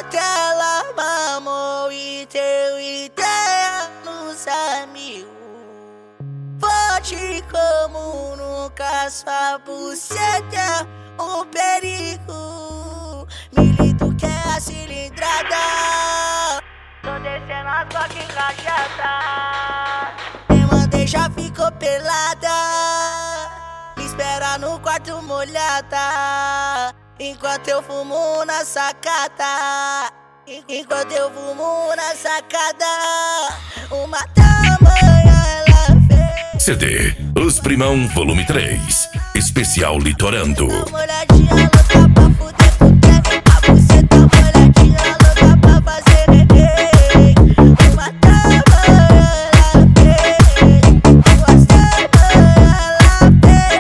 Aquela mamou e teu ideia nos amigos. Forte como nunca, sua buceta é um perigo. Milito que é a cilindrada, tô descendo as bloco em cajada. Me mandei já ficou pelada, me espera no quarto molhada. Enquanto eu fumo na sacada, enquanto eu fumo na sacada, uma tamanha ela fez. CD Os Primão Volume 3 Especial Litorando. Dá uma olhadinha louca pra fuder com trem, a buceta molhadinha louca pra fazer neném. Uma tamanha ela fez, duas tamanhas ela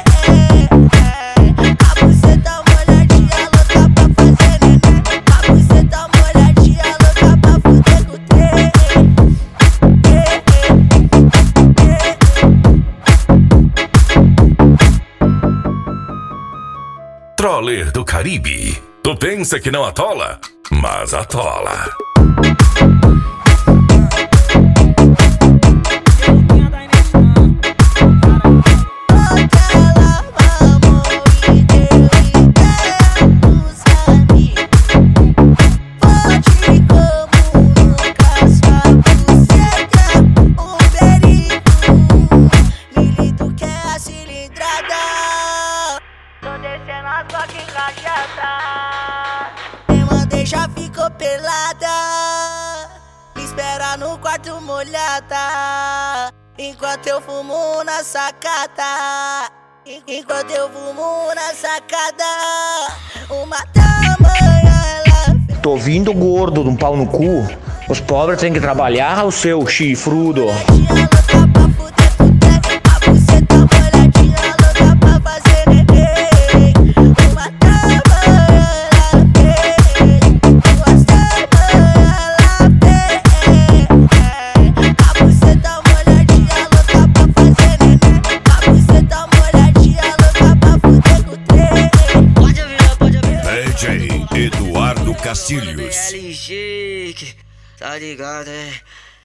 fez. A buceta molhadinha louca pra fazer neném, a buceta molhadinha louca pra fuder com trem. Troller do Caribe. Tu pensa que não atola? Mas atola. Aquela mamou e deu ideia nos amigos. Forte como nunca, sua buceta é um perigo. Milito que é a cilindrada, tô descendo as bloco em cajada. Me mandei já ficou pelada, me espera no quarto molhada. Enquanto eu fumo na sacada, enquanto eu fumo na sacada, uma tamanha ela fez. Tô vindo gordo de um pau no cu. Os pobres têm que trabalhar, o seu chifrudo. Molhadinha louca pra fuder com trem, a buceta molhadinha louca pra fazer neném. Uma tamanha ela fez, duas tamanhas ela fez. A buceta molhadinha louca pra fazer neném, a buceta molhadinha louca pra fuder com trem. Pode ouvir. DJ Eduardo Castilhos. LG, tá ligado,